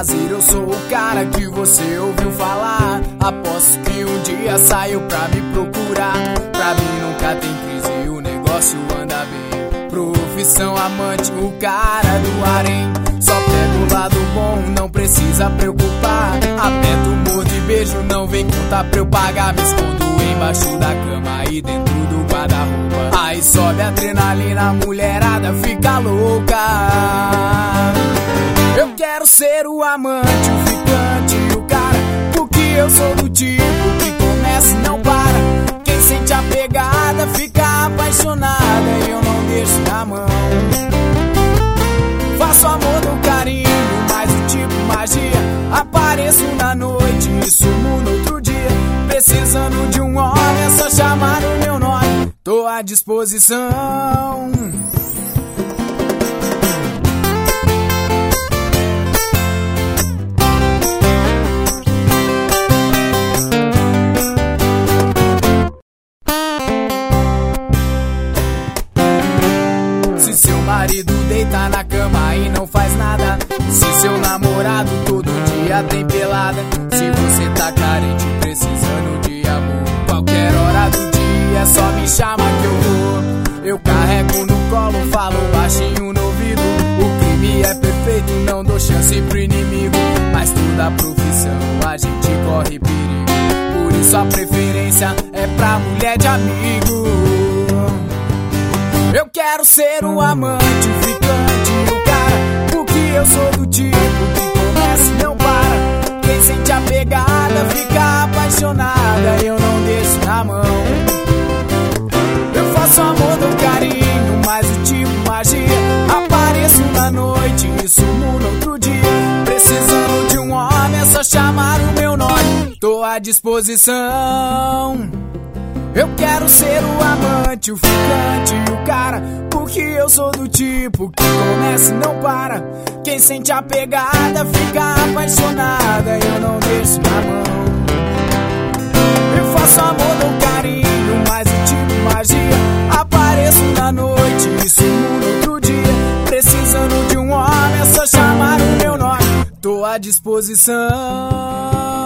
prazer, eu sou o cara que você ouviu falar. Aposto que um dia saiu pra me procurar. Pra mim nunca tem crise, o negócio anda bem. Profissão amante, o cara do harém. Só pega o lado bom, não precisa preocupar. Aperto, mordo e beijo, não vem contar pra eu pagar. Me escondo embaixo da cama e dentro do guarda-roupa. Aí sobe a adrenalina, a mulherada fica louca. Eu quero ser o amante, o ficante, o cara, porque eu sou do tipo que começa e não para. Quem sente a pegada fica apaixonada e eu não deixo na mão. Faço amor no carinho, mas o tipo magia. Apareço na noite e sumo no outro dia. Precisando de um homem, é só chamar o meu nome. Tô à disposição. Se seu marido deita na cama e não faz nada, se seu namorado todo dia tem pelada, se você tá carente precisando de amor, qualquer hora do dia é só me chama que eu vou. Eu carrego no colo, falo baixinho no ouvido. O crime é perfeito, não dou chance pro inimigo, mas toda profissão a gente corre perigo. Por isso a preferência é pra mulher de amigo. Eu quero ser o amante, o ficante, o cara, porque eu sou do tipo que começa e não para. Quem sente a pegada fica apaixonada e eu não deixo na mão. Eu faço amor no carinho, mas o tipo magia. Apareço na noite e sumo no outro dia. Precisando de um homem, é só chamar o meu nome. Tô à disposição. Eu quero ser o amante, o ficante, o cara, porque eu sou do tipo que começa e não para. Quem sente a pegada fica apaixonada e eu não deixo na mão. Eu faço amor no carinho, mas o tipo magia. Apareço na noite e sumo no outro dia. Precisando de um homem, é só chamar o meu nome. Tô à disposição.